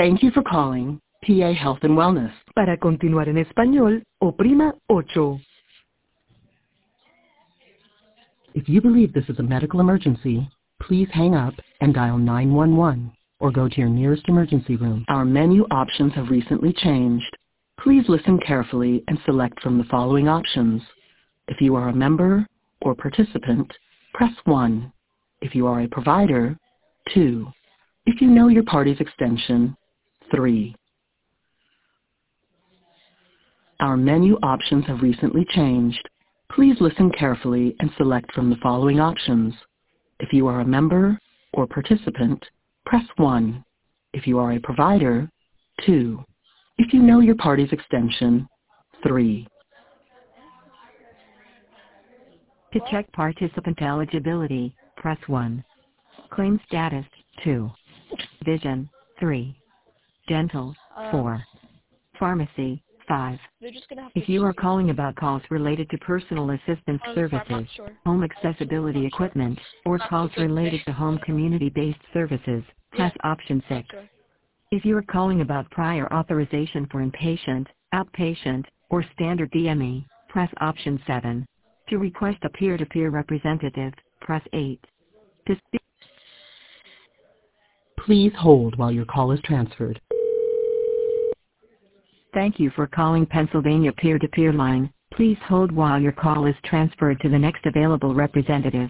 Thank you for calling PA Health and Wellness. Para continuar en español, oprima 8. If you believe this is a medical emergency, please hang up and dial 911 or go to your nearest emergency room. Our menu options have recently changed. Please listen carefully and select from the following options. If you are a member or participant, press 1. If you are a provider, 2. If you know your party's extension, 3. Our menu options have recently changed. Please listen carefully and select from the following options. If you are a member or participant, press 1. If you are a provider, 2. If you know your party's extension, 3. To check participant eligibility, press 1. Claim status, 2. Vision, 3. Dental, 4. Pharmacy, 5. If you are calling about calls related to personal assistance services, home accessibility equipment, or calls related to home community-based services, press option 6. If you are calling about prior authorization for inpatient, outpatient, or standard DME, press option 7. To request a peer-to-peer representative, press 8. To speak, please hold while your call is transferred. Thank you for calling Pennsylvania Peer-to-Peer Line. Please hold while your call is transferred to the next available representative.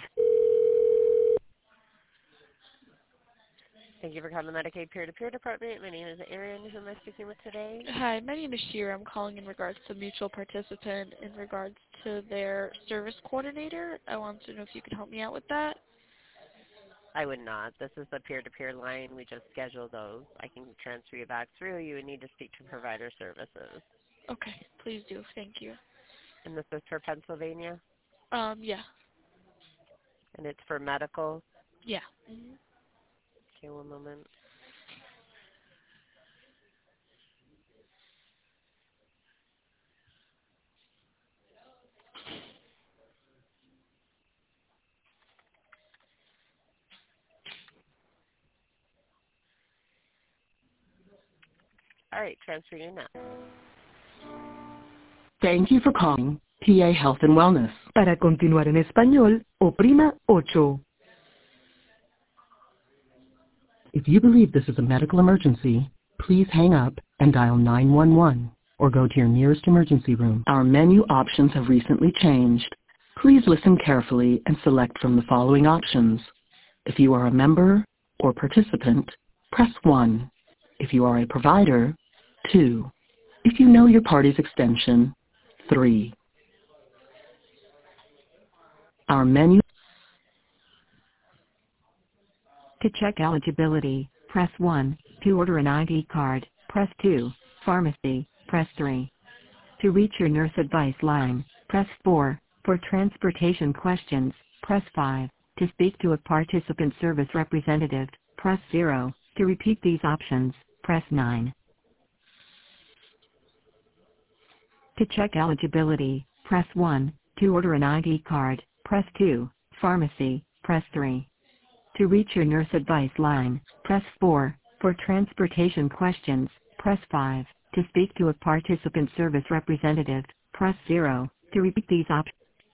Thank you for calling the Medicaid Peer-to-Peer Department. My name is Erin. Who am I speaking with today? Hi, my name is Shira. I'm calling in regards to mutual participant in regards to their service coordinator. I want to know if you could help me out with that. I would not. This is the peer-to-peer line. We just schedule those. I can transfer you back through. You would need to speak to provider services. Okay, please do. Thank you. And this is for Pennsylvania? Yeah. And it's for medical? Yeah. Mm-hmm. Okay, one moment. All right, transfer you now. Thank you for calling PA Health and Wellness. Para continuar en español, oprima 8. If you believe this is a medical emergency, please hang up and dial 911 or go to your nearest emergency room. Our menu options have recently changed. Please listen carefully and select from the following options. If you are a member or participant, press 1. If you are a provider, 2. If you know your party's extension, 3. Our menu. To check eligibility, press 1. To order an ID card, press 2. Pharmacy, press 3. To reach your nurse advice line, press 4. For transportation questions, press 5. To speak to a participant service representative, press 0. To repeat these options, press 9. To check eligibility, press 1. To order an ID card, press 2. Pharmacy, press 3. To reach your nurse advice line, press 4. For transportation questions, press 5. To speak to a participant service representative, press 0. To repeat these options.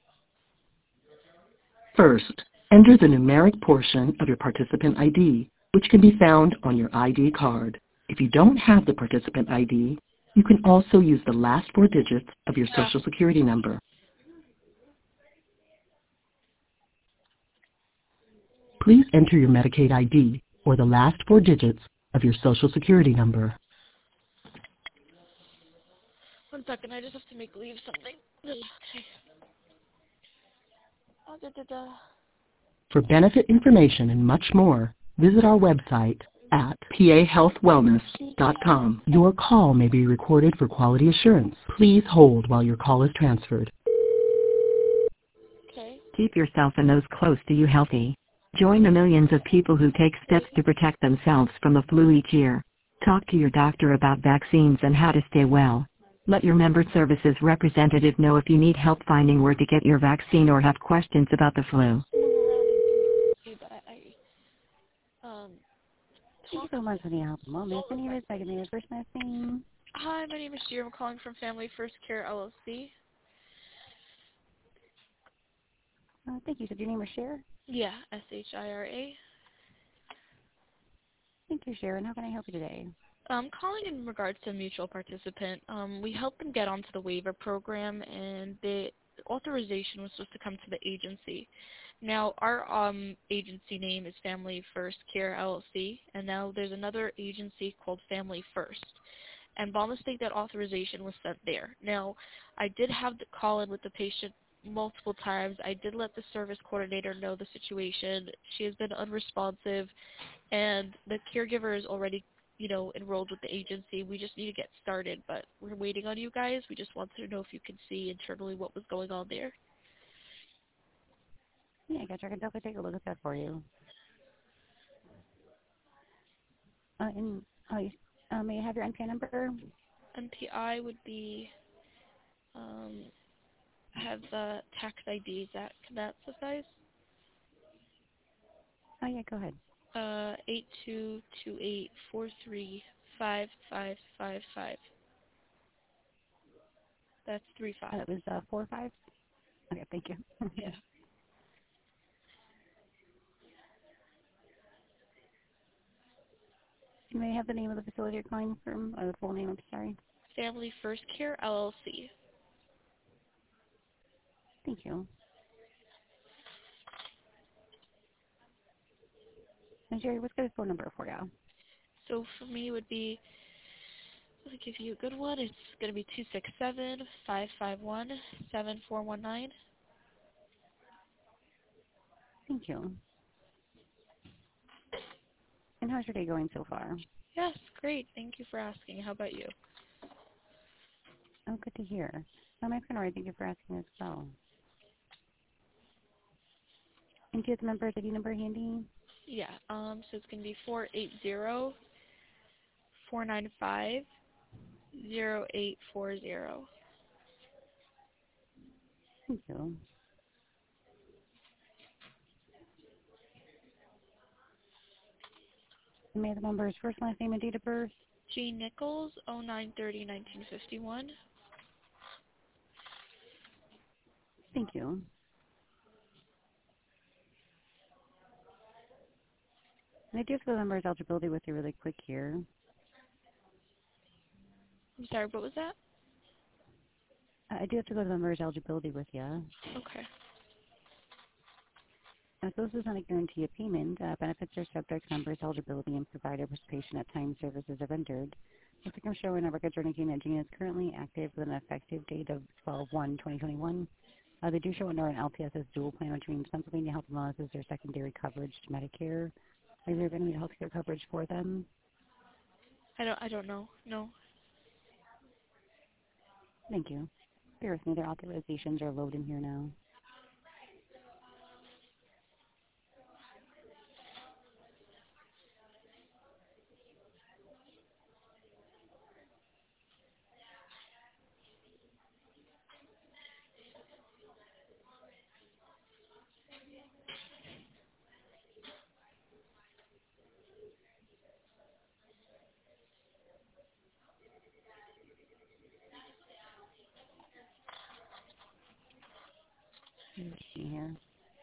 First, enter the numeric portion of your participant ID, which can be found on your ID card. If you don't have the participant ID, you can also use the last 4 digits of your Social Security number. Please enter your Medicaid ID or the last 4 digits of your Social Security number. 1 second, I just have to leave something. Okay. For benefit information and much more, visit our website at pahealthwellness.com. Your call may be recorded for quality assurance. Please hold while your call is transferred. Okay. Keep yourself and those close to you healthy. Join the millions of people who take steps to protect themselves from the flu each year. Talk to your doctor about vaccines and how to stay well. Let your member services representative know if you need help finding where to get your vaccine or have questions about the flu. Thank you so much for the help. Moment. Your name is Megan. May I have your first last name? Hi, my name is Gia. I'm calling from Family First Care LLC. Thank you. So your name is Cher? Yeah, SHIRA. Thank you, Sharon. How can I help you today? I'm calling in regards to a mutual participant. We helped them get onto the waiver program, and the authorization was supposed to come to the agency. Now, our agency name is Family First Care LLC, and now there's another agency called Family First. And by mistake, that authorization was sent there. Now, I did have to call in with the patient multiple times. I did let the service coordinator know the situation. She has been unresponsive, and the caregiver is already, enrolled with the agency. We just need to get started, but we're waiting on you guys. We just wanted to know if you could see internally what was going on there. Yeah, I can definitely take a look at that for you. May I have your NPI number? NPI would be, have the tax ID. Can that suffice? Oh, yeah, go ahead. 8228435555. That's 35. That was 45? Okay, thank you. Yeah. May I have the name of the facility you're calling from, or the full name, I'm sorry? Family First Care LLC. Thank you. And Jerry, what's the phone number for you? So for me, it would be, let me give you a good one. It's going to be 267-551-7419. Thank you. And how's your day going so far? Yes, great. Thank you for asking. How about you? Oh, good to hear. My friend Roy, thank you for asking as well. And do you have the member ID number handy? Yeah, so it's going to be 480-495-0840. Thank you. And may I have the member's first, last name, and date of birth? G. Nichols, 09/30/1951. Thank you. And I do have the member's eligibility with you really quick here. I'm sorry, what was that? I do have to go to the member's eligibility with you. Okay. So this is not a guarantee of payment. Benefits are subject to member's eligibility and provider participation at time services are rendered. Looks like I'm showing our records are indicating that Gina is currently active with an effective date of 12/1/2021. They do show under an LTSS dual plan, which means Pennsylvania Health and Wellness is their secondary coverage to Medicare. Is there going to be health care coverage for them? I don't know. No. Thank you. Bear with me. Their authorizations are loading here now. Let's see here.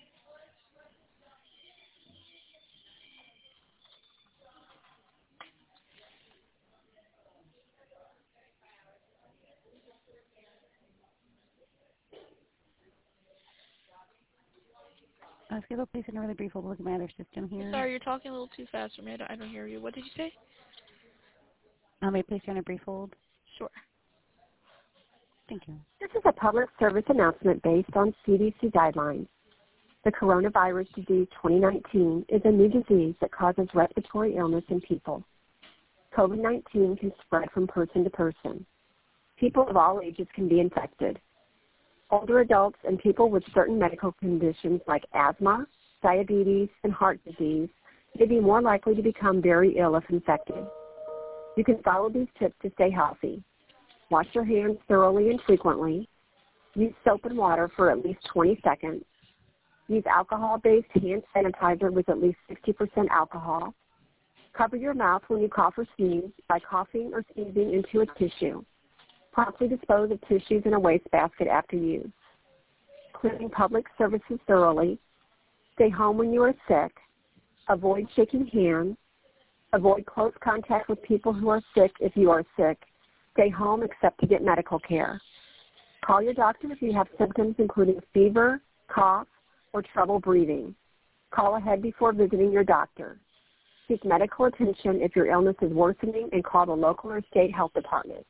Schedule please in a really brief look at my other system here. Sorry, you're talking a little too fast for me. I don't hear you. What did you say? May I place you on a brief hold? Sure. Thank you. This is a public service announcement based on CDC guidelines. The coronavirus disease 2019 is a new disease that causes respiratory illness in people. COVID-19 can spread from person to person. People of all ages can be infected. Older adults and people with certain medical conditions like asthma, diabetes, and heart disease may be more likely to become very ill if infected. You can follow these tips to stay healthy. Wash your hands thoroughly and frequently. Use soap and water for at least 20 seconds. Use alcohol-based hand sanitizer with at least 60% alcohol. Cover your mouth when you cough or sneeze by coughing or sneezing into a tissue. Promptly dispose of tissues in a wastebasket after use. Cleaning public surfaces thoroughly. Stay home when you are sick. Avoid shaking hands. Avoid close contact with people who are sick if you are sick. Stay home except to get medical care. Call your doctor if you have symptoms including fever, cough, or trouble breathing. Call ahead before visiting your doctor. Seek medical attention if your illness is worsening and call the local or state health department.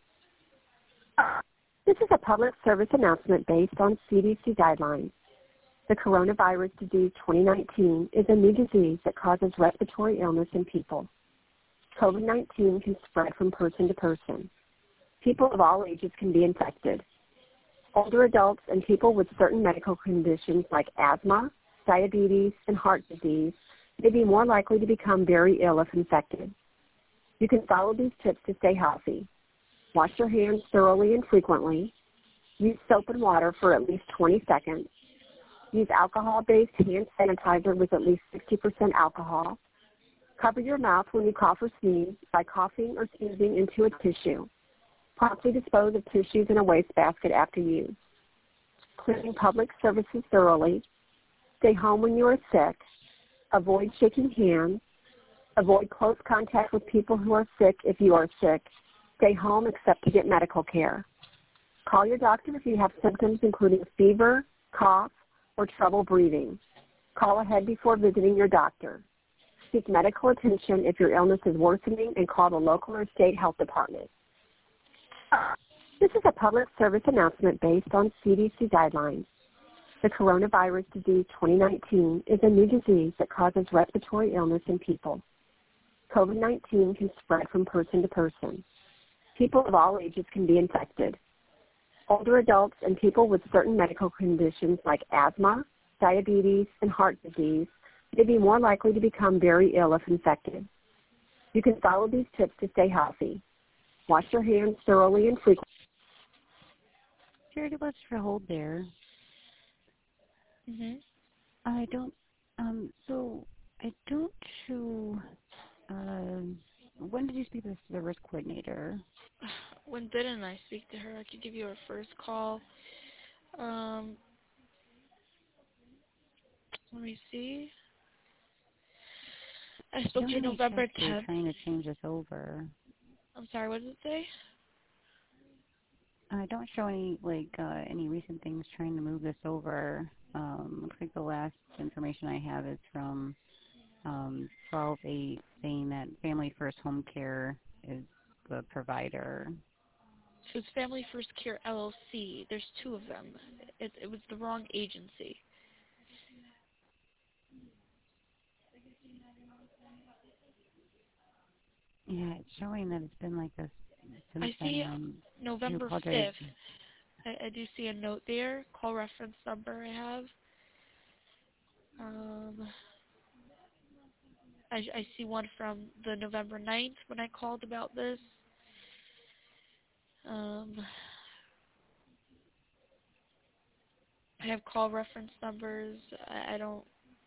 This is a public service announcement based on CDC guidelines. The coronavirus disease 2019 is a new disease that causes respiratory illness in people. COVID-19 can spread from person to person. People of all ages can be infected. Older adults and people with certain medical conditions like asthma, diabetes, and heart disease may be more likely to become very ill if infected. You can follow these tips to stay healthy. Wash your hands thoroughly and frequently. Use soap and water for at least 20 seconds. Use alcohol-based hand sanitizer with at least 60% alcohol. Cover your mouth when you cough or sneeze by coughing or sneezing into a tissue. Promptly dispose of tissues in a wastebasket after use. Cleaning public surfaces thoroughly. Stay home when you are sick. Avoid shaking hands. Avoid close contact with people who are sick if you are sick. Stay home except to get medical care. Call your doctor if you have symptoms including fever, cough, or trouble breathing. Call ahead before visiting your doctor. Seek medical attention if your illness is worsening and call the local or state health department. This is a public service announcement based on CDC guidelines. The coronavirus disease 2019 is a new disease that causes respiratory illness in people. COVID-19 can spread from person to person. People of all ages can be infected. Older adults and people with certain medical conditions like asthma, diabetes, and heart disease may be more likely to become very ill if infected. You can follow these tips to stay healthy. Wash your hands thoroughly and frequently. Charity, let's hold there. Mhm. I don't, so I don't show, when did you speak to the service coordinator? When didn't I speak to her? I could give you her first call. Let me see. I spoke to her November 10th. They're trying to change this over. I'm sorry, what did it say? I don't show any any recent things trying to move this over. Looks like the last information I have is from 12/8 saying that Family First Home Care is the provider. It was Family First Care LLC. There's two of them. It was the wrong agency. Yeah, it's showing that it's been like this since I see November 5th. I do see a note there. Call reference number I have. I see one from the November 9th when I called about this. I have call reference numbers. I don't.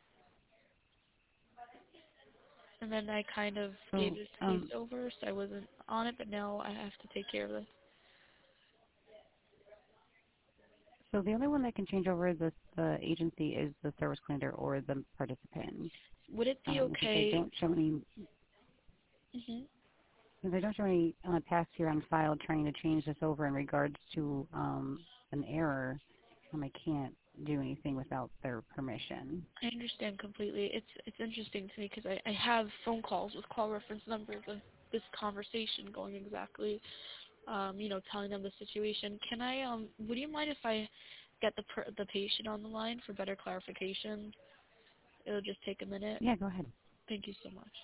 And then I kind of gave this case over, so I wasn't on it, but now I have to take care of this. So the only one that can change over the agency is the service coordinator or the participant. Would it be okay? They don't show any. They don't show any past here on file trying to change this over in regards to an error. I can't do anything without their permission. I understand completely. It's interesting to me because I have phone calls with call reference numbers of this conversation going exactly, telling them the situation. Can I, would you mind if I get the patient on the line for better clarification? It'll just take a minute. Yeah, go ahead. Thank you so much.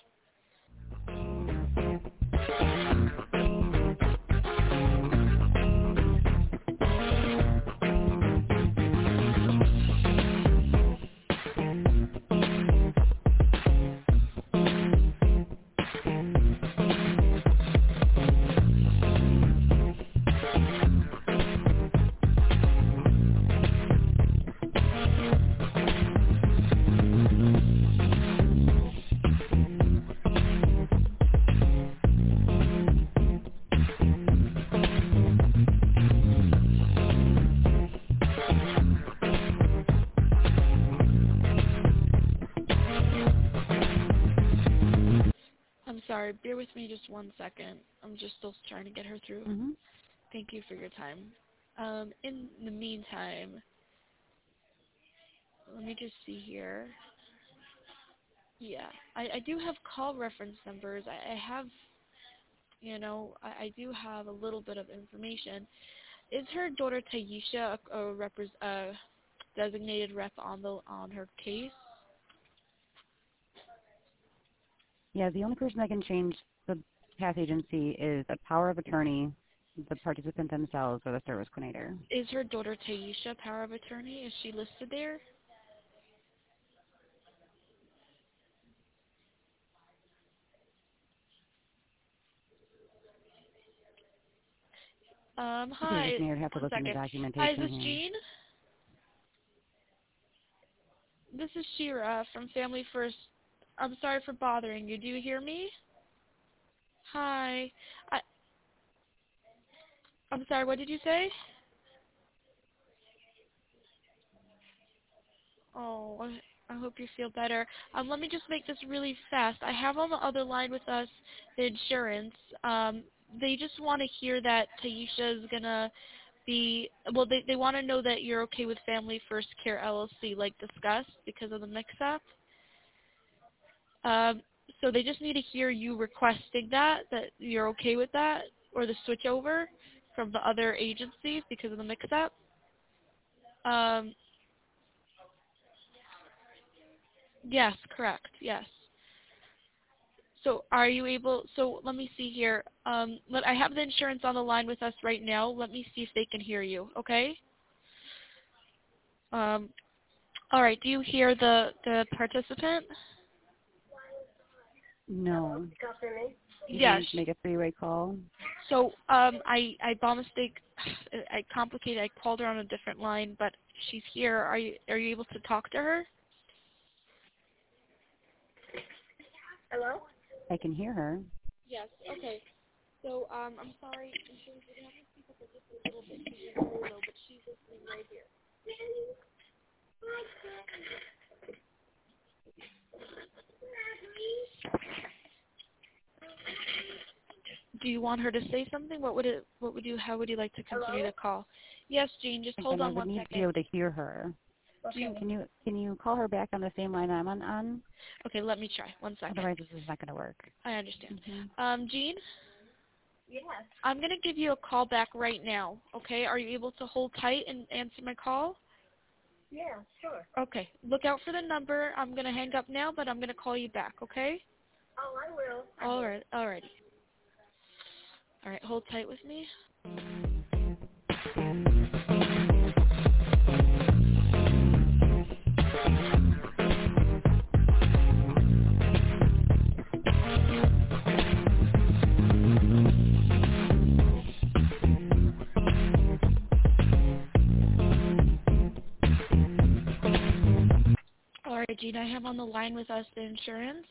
sorry. Bear with me just 1 second. I'm just still trying to get her through. Mm-hmm. Thank you for your time. In the meantime, let me just see here. Yeah, I do have call reference numbers. I have, I do have a little bit of information. Is her daughter Taisha a designated rep on her case? Yeah, the only person that can change the pass agency is a power of attorney, the participant themselves, or the service coordinator. Is her daughter Taisha power of attorney? Is she listed there? Hi. You'd have to 1 look in the second. documentation Hi, is this here. Jean? This is Shira from Family First. I'm sorry for bothering you. Do you hear me? Hi. I'm sorry, what did you say? Oh, I hope you feel better. Let me just make this really fast. I have on the other line with us the insurance. They just want to hear that Taisha is going to be, well, they want to know that you're okay with Family First Care LLC, like discussed, because of the mix-up. So they just need to hear you requesting that you're okay with that, or the switch over from the other agencies because of the mix-up. Yes, correct. Yes. So are you able, so let me see here. I have the insurance on the line with us right now. Let me see if they can hear you, okay? All right, do you hear the participant? No. Yes. Make a three-way call. So I by mistake, I complicated. I called her on a different line, but she's here. Are you able to talk to her? Hello? I can hear her. Yes. Okay. So I'm sorry. Insurance, we're gonna have to speak up just a little bit because she's very low, but she's listening right here. Do you want her to say something? How would you like to continue the call? Yes, Jean, just hold on 1 second. I need to be able to hear her. Okay. Can you call her back on the same line I'm on? Okay, let me try. 1 second. Otherwise, this is not going to work. I understand. Mm-hmm. Jean? Yes. I'm going to give you a call back right now, okay? Are you able to hold tight and answer my call? Yeah, sure. Okay. Look out for the number. I'm going to hang up now, but I'm going to call you back, okay? Oh, I will. All right. Alrighty. All right, hold tight with me. All right, Jean, I have on the line with us the insurance.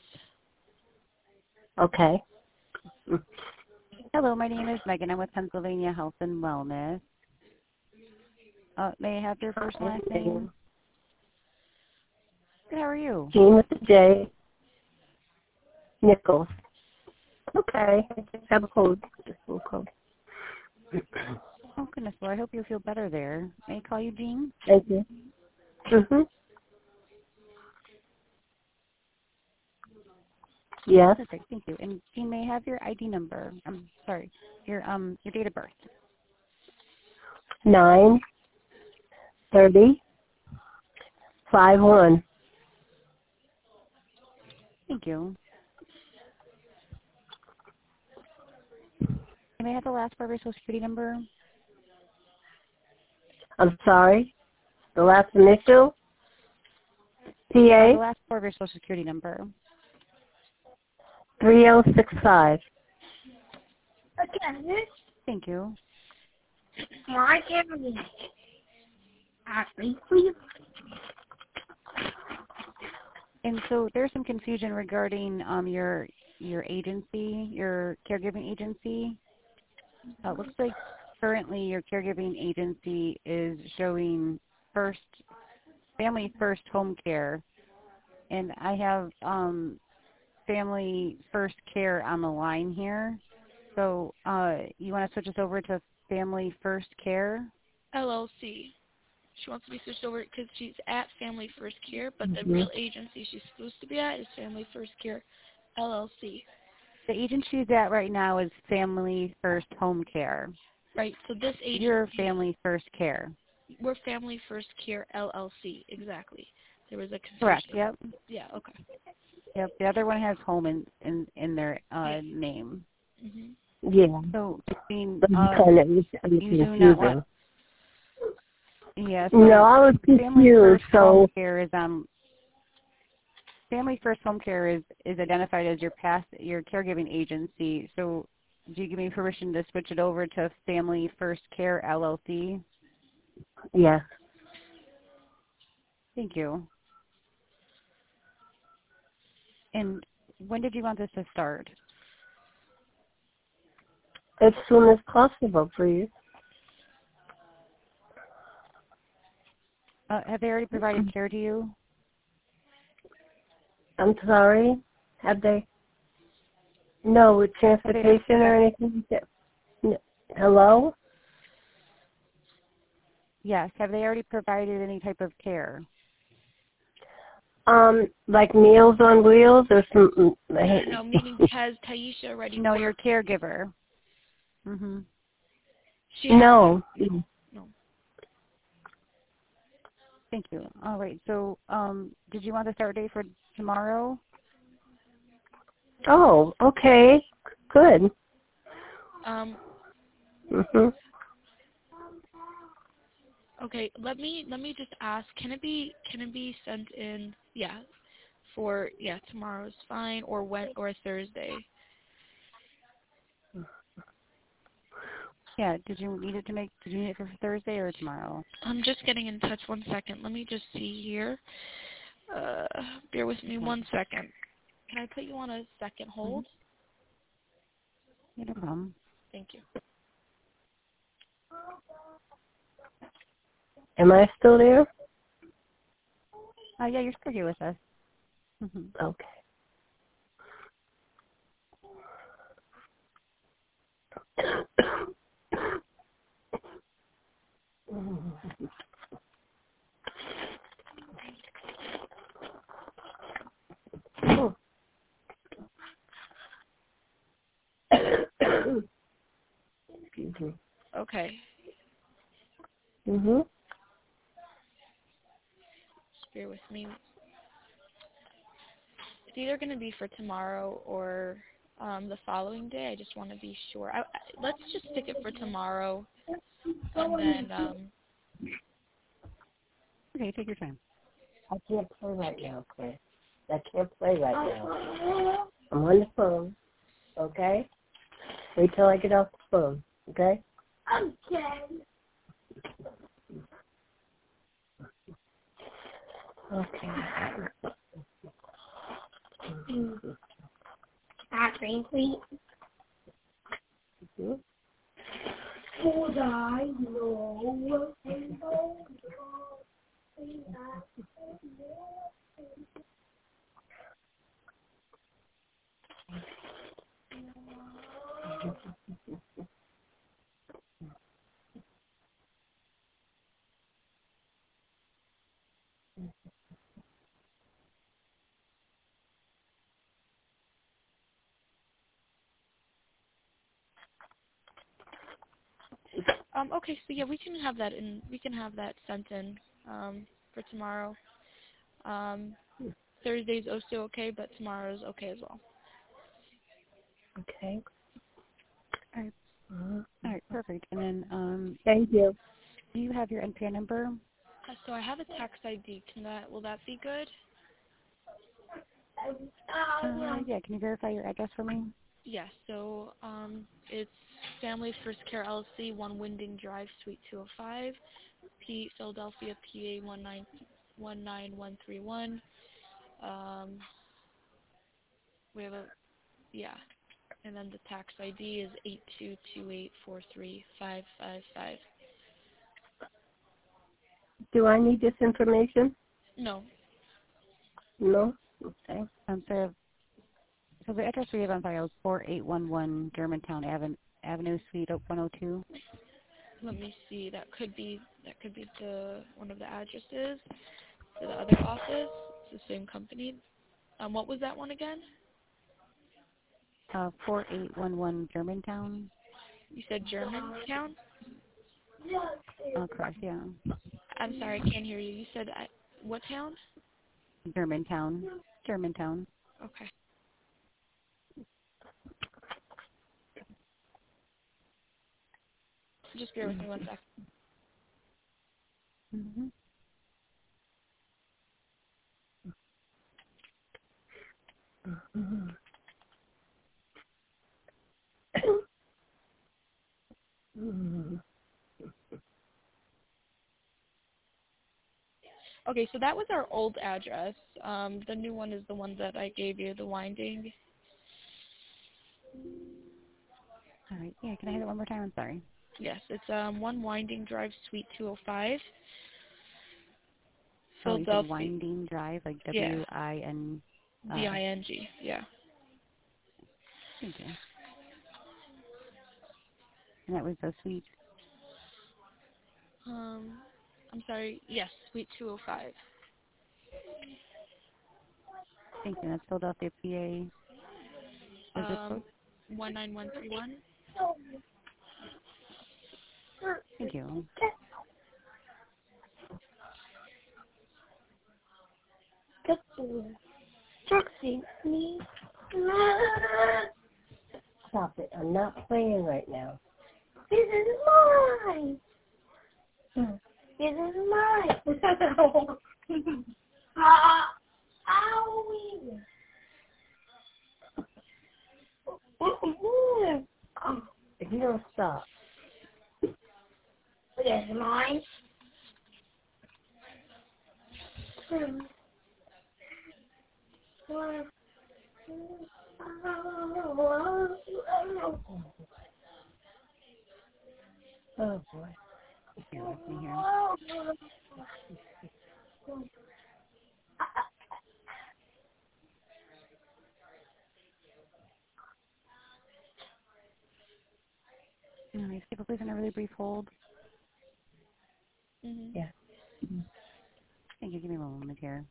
Okay. Hello, my name is Megan. I'm with Pennsylvania Health and Wellness. May I have your first and last name? Good, how are you? Jean with the J. Nichols. Okay. I just have a cold. Just a little cold. Oh, goodness. Well, I hope you feel better there. May I call you Jean? Thank you. Mm-hmm. Yes. Perfect. Thank you. And Jean, may I have your ID number? I'm sorry. Your date of birth. 9/30/51. Thank you. And may I have the last part of your Social Security number? I'm sorry. The last initial? The PA last part of your Social Security number. 3065. Okay. Thank you. My family. Please. And so there's some confusion regarding your agency, your caregiving agency. It looks like currently your caregiving agency is showing Family First Home Care, and I have Family First Care on the line here. So you want to switch us over to Family First Care? LLC. She wants to be switched over because she's at Family First Care, but the real agency she's supposed to be at is Family First Care, LLC. The agency she's at right now is Family First Home Care. Right, so this agency... You're Family First Care. We're Family First Care, LLC, exactly. There was a confusion. Correct, yep. Yeah, okay. Yep, the other one has home in their name. Mm-hmm. Yeah. So, I mean, you do not want... Yeah, so no, I was Family confused, First so... Home Care is Family First Home Care is identified as your caregiving agency. So do you give me permission to switch it over to Family First Care LLC? Yes. Thank you. And when did you want this to start? As soon as possible, please. Have they already provided care to you? I'm sorry? Have they? No, with transportation or anything? No. Hello? Yes. Have they already provided any type of care? Like Meals on Wheels or something? No, meaning has Taisha already No, worked? your caregiver. Mm-hmm. No. No. Thank you. All right. So did you want the start date for tomorrow? Oh, okay. Good. Okay, let me just ask, can it be sent in for tomorrow's fine or Thursday? Yeah, did you need it for Thursday or tomorrow? I'm just getting in touch. 1 second. Let me just see here. Bear with me 1 second. Can I put you on a second hold? Yeah, no problem. Thank you. Am I still there? Yeah, you're still here with us. Okay. Excuse me. Okay. Mhm. Just bear with me. It's either going to be for tomorrow or the following day. I just want to be sure. Let's just stick it for tomorrow, and then. Okay, take your time. I can't play right now, Chris. I can't play right now. I'm on the phone. Okay? Wait till I get off the phone. Okay? Okay. Okay. Green Queen. Would I know? Okay, so yeah, we can have that sent in for tomorrow. Thursday's also okay, but tomorrow's okay as well. Okay. All right, perfect. And then, Thank you. do you have your NPN number? So I have a tax ID. Will that be good? Yeah, can you verify your address for me? Yes. So it's Family First Care LLC, 1 Winding Drive, Suite 205, Philadelphia, PA 19131. We have and then the tax ID is 8228435555. Do I need this information? No. No? Okay. So So the address we have on file is 4811 Germantown Avenue, Suite 102. Let me see. That could be the one of the addresses for the other office. It's the same company. What was that one again? 4811 Germantown. You said Germantown? Correct, yeah. I'm sorry, I can't hear you. You said what town? Germantown. Germantown. Okay. Just bear with me 1 second. Mm-hmm. Okay, so that was our old address. The new one is the one that I gave you, the Winding. All right. Yeah, can I have it one more time? I'm sorry. Yes, it's 1 Winding Drive, Suite 205, Oh, you Philadelphia. said Winding Drive, like Yeah. W-I-N. D-I-N-G, yeah. Thank you. And that was the suite. I'm sorry, yes, Suite 205. Thank you. That's Philadelphia, PA. The zip code? 19131. Thank you. Taxi, me. Stop it. I'm not playing right now. This is mine. This is mine. Owie. If you don't stop. This is mine. Oh, boy. Here, with me here. All right, people, please on a really brief hold. Mm-hmm. Yeah. Thank you. Give me a moment here.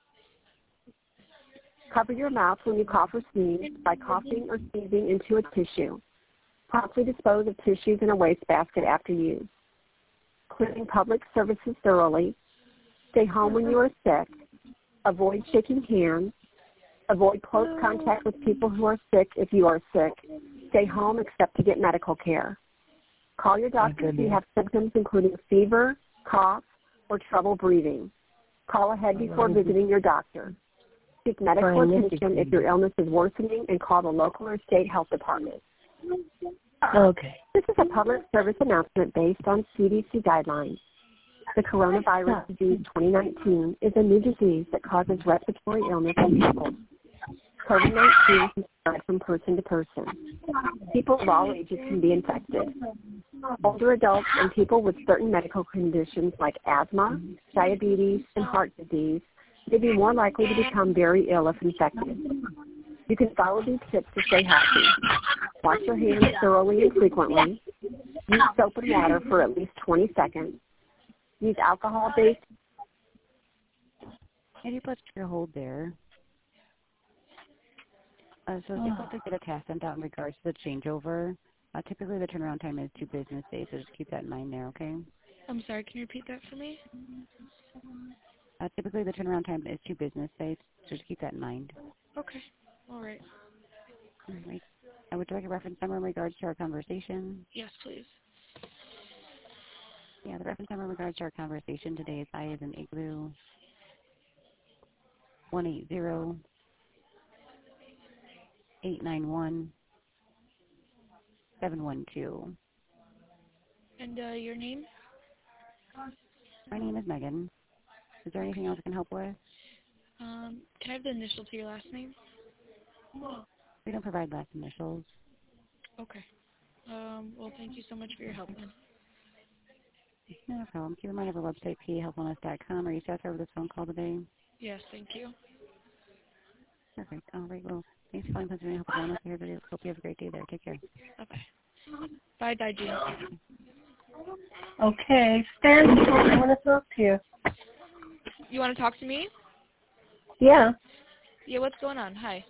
Cover your mouth when you cough or sneeze by coughing or sneezing into a tissue. Promptly dispose of tissues in a wastebasket after use. Clean public surfaces thoroughly. Stay home when you are sick. Avoid shaking hands. Avoid close contact with people who are sick if you are sick. Stay home except to get medical care. Call your doctor if you have symptoms including fever, cough, or trouble breathing. Call ahead before visiting your doctor. Seek medical attention if your illness is worsening and call the local or state health department. Okay. This is a public service announcement based on CDC guidelines. The coronavirus disease 2019 is a new disease that causes respiratory illness in people. COVID-19 can spread from person to person. People of all ages can be infected. Older adults and people with certain medical conditions like asthma, diabetes, and heart disease may be more likely to become very ill if infected. You can follow these tips to stay healthy. Wash your hands thoroughly and frequently. Use soap and water for at least 20 seconds. Use alcohol-based. Can you put your hold there? So if you get a task sent out in regards to the changeover, typically the turnaround time is 2 business days, so just keep that in mind there, okay? I'm sorry, can you repeat that for me? Typically the turnaround time is 2 business days, so just keep that in mind. Okay, all right. All right. Would you like a reference number in regards to our conversation? Yes, please. Yeah, the reference number in regards to our conversation today is I as in Igloo 180-891-712. And your name? My name is Megan. Is there anything else I can help with? Can I have the initial to your last name? We don't provide last initials. Okay. Well, thank you so much for your help, then. No problem. Keep in mind of our website, pahealthwellness.com. Are you satisfied with this phone call today? Yes, thank you. Perfect. All right. Well, Thanks for calling Pennsylvania Health and Wellness. I hope you have a great day there. Take care. Okay. Bye, Daiji. Okay, Stan, I want to talk to you. You want to talk to me? Yeah. Yeah, what's going on? Hi.